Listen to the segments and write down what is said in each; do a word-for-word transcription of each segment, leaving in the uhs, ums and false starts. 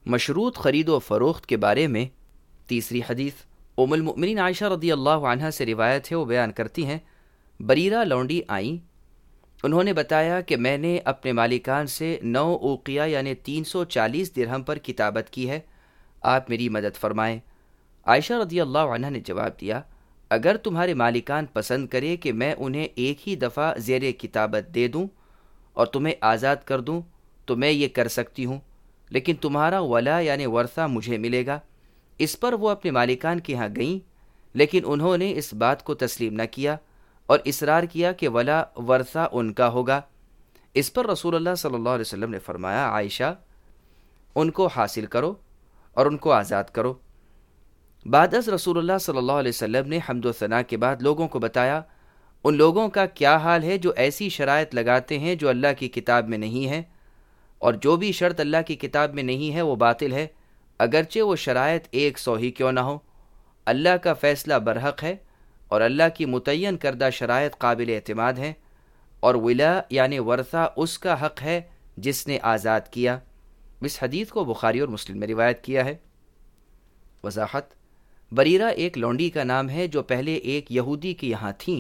مشروط خرید و فروخت کے بارے میں تیسری حدیث ام المؤمنین عائشہ رضی اللہ عنہا سے روایت ہے، وہ بیان کرتی ہیں، بریرہ لونڈی آئیں، انہوں نے بتایا کہ میں نے اپنے مالکان سے نو اوقیہ یعنی تین سو چالیس درہم پر کتابت کی ہے، آپ میری مدد فرمائیں۔ عائشہ رضی اللہ عنہا نے جواب دیا، اگر تمہارے مالکان پسند کرے کہ میں انہیں ایک ہی دفعہ زیر کتابت دے دوں اور تمہیں آزاد کر دوں تو میں یہ کر سکتی ہوں، لیکن تمہارا ولا یعنی ورثہ مجھے ملے گا۔ اس پر وہ اپنے مالکان کے ہاں گئیں، لیکن انہوں نے اس بات کو تسلیم نہ کیا اور اصرار کیا کہ ولا ورثہ ان کا ہوگا۔ اس پر رسول اللہ صلی اللہ علیہ وسلم نے فرمایا، عائشہ ان کو حاصل کرو اور ان کو آزاد کرو۔ بعد از رسول اللہ صلی اللہ علیہ وسلم نے حمد و ثنا کے بعد لوگوں کو بتایا، ان لوگوں کا کیا حال ہے جو ایسی شرائط لگاتے ہیں جو اللہ کی کتاب میں نہیں ہے، اور جو بھی شرط اللہ کی کتاب میں نہیں ہے وہ باطل ہے، اگرچہ وہ شرائط ایک سو ہی کیوں نہ ہو۔ اللہ کا فیصلہ برحق ہے اور اللہ کی متعین کردہ شرائط قابل اعتماد ہیں، اور ولا یعنی ورثہ اس کا حق ہے جس نے آزاد کیا۔ اس حدیث کو بخاری اور مسلم میں روایت کیا ہے۔ وضاحت: بریرہ ایک لونڈی کا نام ہے جو پہلے ایک یہودی کے یہاں تھیں،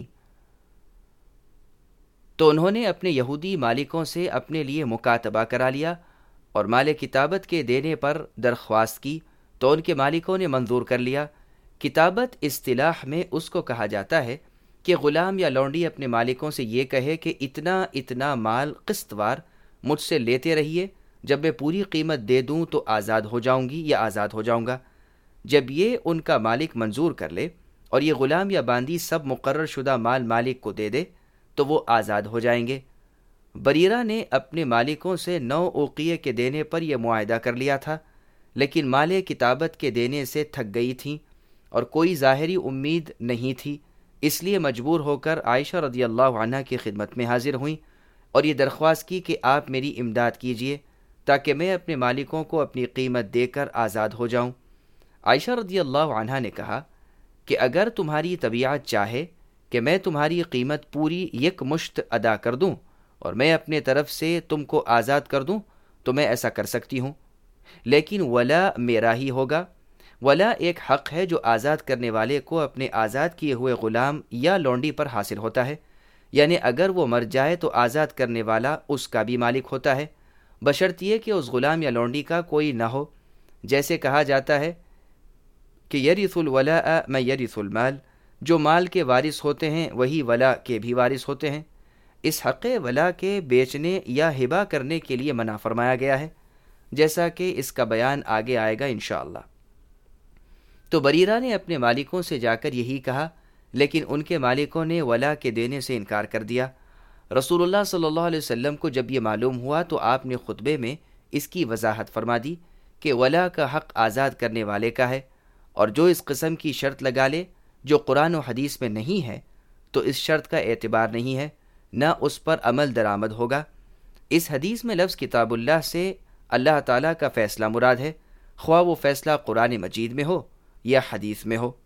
تو انہوں نے اپنے یہودی مالکوں سے اپنے لیے مکاتبہ کرا لیا اور مال کتابت کے دینے پر درخواست کی تو ان کے مالکوں نے منظور کر لیا۔ کتابت اصطلاح میں اس کو کہا جاتا ہے کہ غلام یا لونڈی اپنے مالکوں سے یہ کہے کہ اتنا اتنا مال قسط وار مجھ سے لیتے رہیے، جب میں پوری قیمت دے دوں تو آزاد ہو جاؤں گی یا آزاد ہو جاؤں گا۔ جب یہ ان کا مالک منظور کر لے اور یہ غلام یا باندی سب مقرر شدہ مال مالک کو دے دے تو وہ آزاد ہو جائیں گے۔ بریرہ نے اپنے مالکوں سے نو اوقیے کے دینے پر یہ معاہدہ کر لیا تھا، لیکن مال کتابت کے دینے سے تھک گئی تھیں اور کوئی ظاہری امید نہیں تھی، اس لیے مجبور ہو کر عائشہ رضی اللہ عنہا کی خدمت میں حاضر ہوئیں اور یہ درخواست کی کہ آپ میری امداد کیجیے تاکہ میں اپنے مالکوں کو اپنی قیمت دے کر آزاد ہو جاؤں۔ عائشہ رضی اللہ عنہا نے کہا کہ اگر تمہاری طبیعت چاہے کہ میں تمہاری قیمت پوری یک مشت ادا کر دوں اور میں اپنے طرف سے تم کو آزاد کر دوں تو میں ایسا کر سکتی ہوں، لیکن ولا میرا ہی ہوگا۔ ولا ایک حق ہے جو آزاد کرنے والے کو اپنے آزاد کیے ہوئے غلام یا لونڈی پر حاصل ہوتا ہے، یعنی اگر وہ مر جائے تو آزاد کرنے والا اس کا بھی مالک ہوتا ہے، بشرطیے کہ اس غلام یا لونڈی کا کوئی نہ ہو۔ جیسے کہا جاتا ہے کہ یرث الولاء من یرث المال، جو مال کے وارث ہوتے ہیں وہی ولا کے بھی وارث ہوتے ہیں۔ اس حق ولا کے بیچنے یا ہبہ کرنے کے لیے منع فرمایا گیا ہے، جیسا کہ اس کا بیان آگے آئے گا انشاءاللہ۔ تو بریرہ نے اپنے مالکوں سے جا کر یہی کہا، لیکن ان کے مالکوں نے ولا کے دینے سے انکار کر دیا۔ رسول اللہ صلی اللہ علیہ وسلم کو جب یہ معلوم ہوا تو آپ نے خطبے میں اس کی وضاحت فرما دی کہ ولا کا حق آزاد کرنے والے کا ہے، اور جو اس قسم کی شرط لگا لے جو قرآن و حدیث میں نہیں ہے تو اس شرط کا اعتبار نہیں ہے، نہ اس پر عمل درآمد ہوگا۔ اس حدیث میں لفظ کتاب اللہ سے اللہ تعالیٰ کا فیصلہ مراد ہے، خواہ وہ فیصلہ قرآن مجید میں ہو یا حدیث میں ہو۔